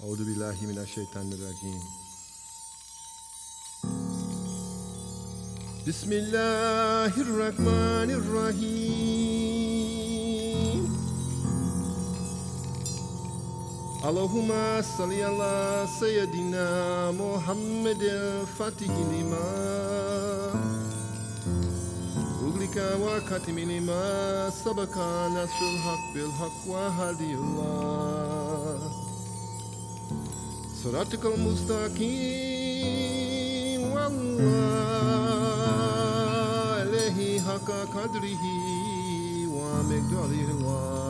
Euzu billahi mineşşeytanirracim. Bismillahirrahmanirrahim. Allahümme salli ala seyyidina Muhammedin fatihi lima uglika ve katimi lima sabaka nasrul hak bil hak ve hadiyullah sıratıkal mustakim vallah aleyhi hakka kadrihi ve mekdarihi